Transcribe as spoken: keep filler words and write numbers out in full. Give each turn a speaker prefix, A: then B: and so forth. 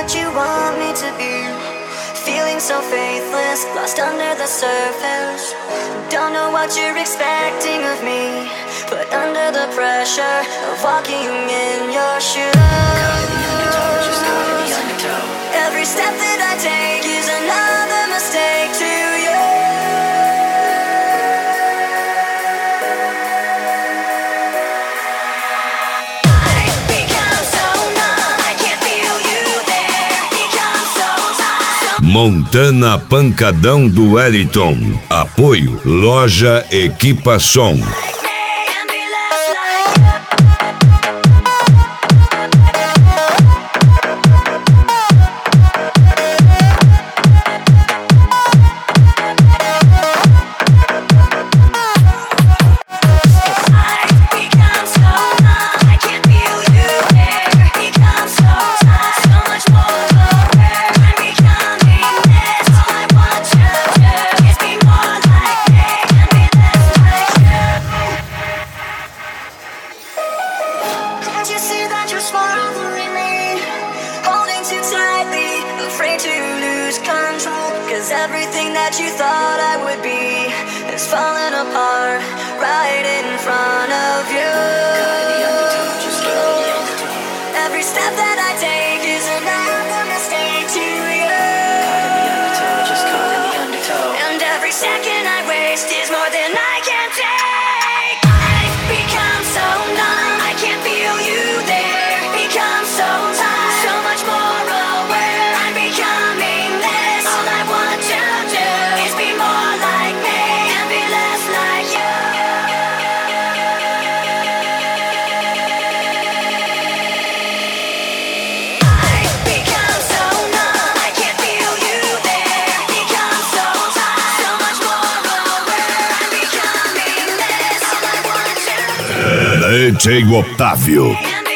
A: what you want me to be. Feeling so faithless, lost under the surface. Don't know what you're expecting of me, but under the pressure of walking in your shoes, every step that I take is another mistake to you. I've become so numb, I can't feel you there. Become so tired.
B: Montana Pancadão do Wellington. Apoio Loja Equipa Som.
A: Everything that you thought I would be is falling apart right in front of you. Every step that I take is another mistake to you. And every second I waste is more than I can take. I've become so numb, I can't feel you there. Become so tired, so much more aware. I'm becoming this. All I want to do is be more like me and be less like you. I've become so numb, I can't feel you there. Become so tired, so much more aware. I'm becoming this. All I want to do
B: D J Otávio.
A: and